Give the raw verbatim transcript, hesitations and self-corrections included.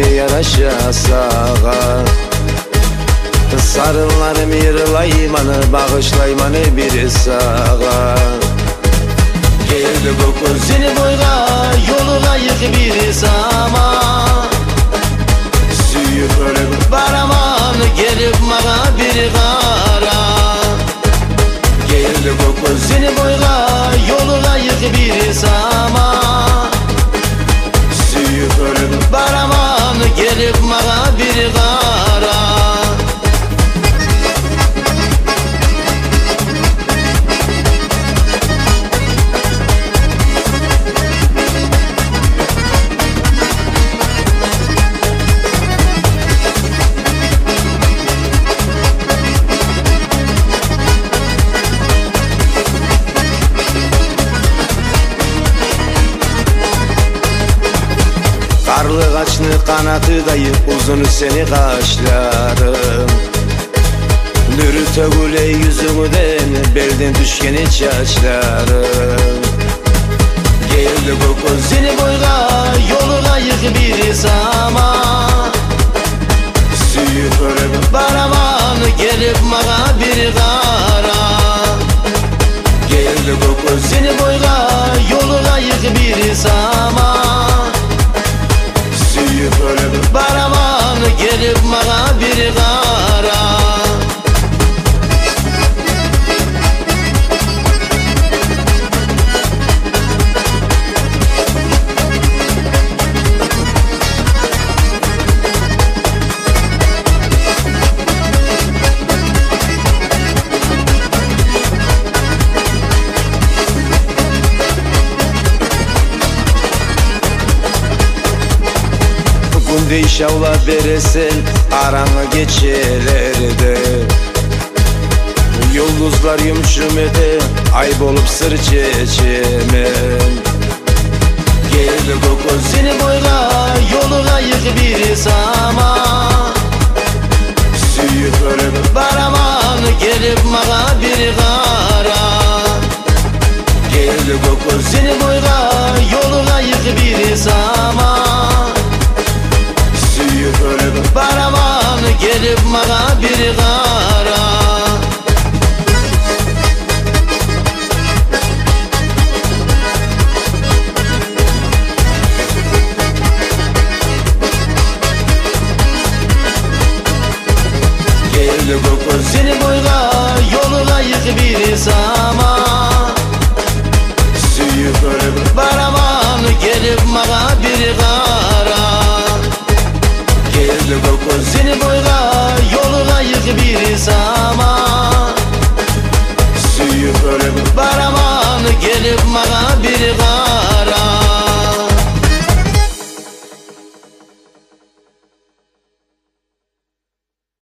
seni yaraşa sağa. Sarılarım yırlaymanı, bağışlaymanı bir sağa. Geldi koku seni boyga, yoluna yık bir sama. Süyüp ölüp baraman, gelip bana bir kara. Geldi koku seni boyga, yoluna yık bir sama. Süyüp ölüp baraman, gelip bana bir kara. Karlı kaçlı kanatı dayı, uzun seni kaşlarım. Nürüte gule yüzümden, belden düşkeni çaçlarım. Geldi koku seni boyga, yoluna yık bir sama. Süyüp ölüp baraman, gelip bana bir kara. Geldi koku seni boyga, yoluna yık bir sama. Süyüp ölüp baraman, gelip bana bir kara. Kunde inşallah veresin aranı geçelerde. Yıldızlar yumuşumede, ayıp olup sır çeçemem. Geldi koku seni boyga, yoluna yık bir sama. Süyüp ölüp baraman, gelip bana bir kara. Geldi koku seni boyga, yoluna yık bir sama. Süyüp ölüp baraman, gelip bana bir kara. Geldi koku seni boyga, yoluna yık bir sama. Süyüp ölüp baraman, gelip bana bir kara. Geldi koku seni boyga, yoluna yık bir sama.